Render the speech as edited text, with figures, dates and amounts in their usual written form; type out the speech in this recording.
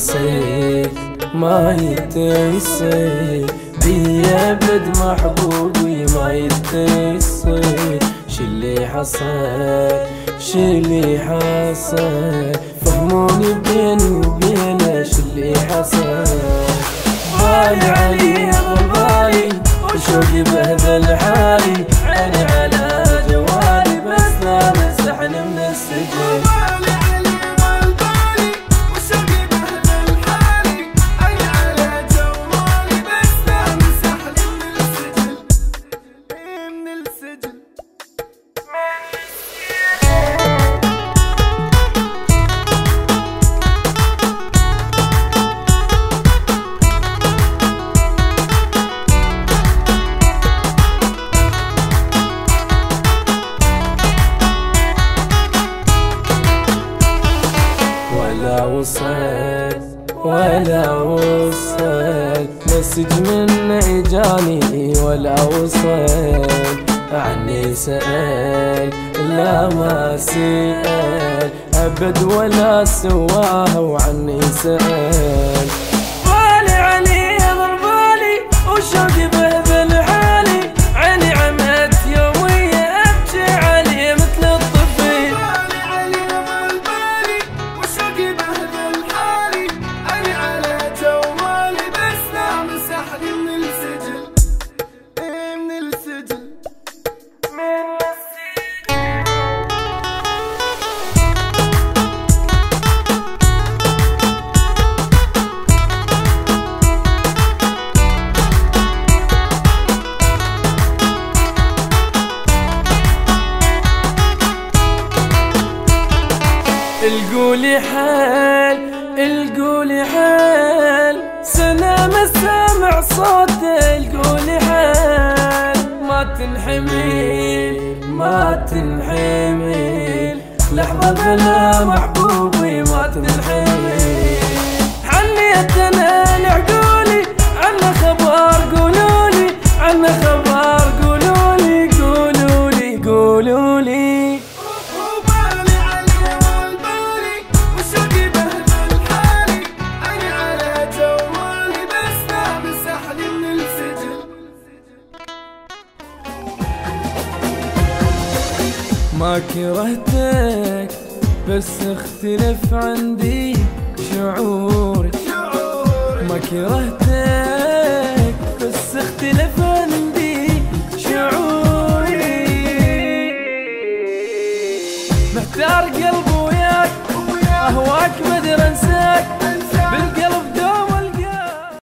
يصير ما يتصير بي ابد محبوبي ما يتصير. شلي حصل شلي حصل فهموني بيني وبينه شلي حصل. بالي علي غبالي وشوقي بهذا حالي عيني على جوالي بس لا مسحني من السجن. ولا وصل مسج منه اجاني ولا وصل. عني سأل لا ما سأل ابد ولا سواه وعني سأل. بالي علي ضربالي وشوقي بهذا حالي عيني عمت يومية ابكي عليه مثل الطفل. بالي علي ضربالي وشوقي بهذا حالي عيني على جوالي بس لا مسحني من السجن من السجن من القولي حال القولي حال سنة ما سامع صوته. القولي حال ما تنحمل ما تنحمل لحظة بلا محبوبي ما تنحمل. حنيت انا لعقولي عنا خبر قولولي عنا خبر قولولي قولولي قولولي. ما كرهتك بس اختلف عندي شعوري. ما كرهتك بس اختلف عندي شعوري. محتار قلبي وياك اهواك ما ادري انساك.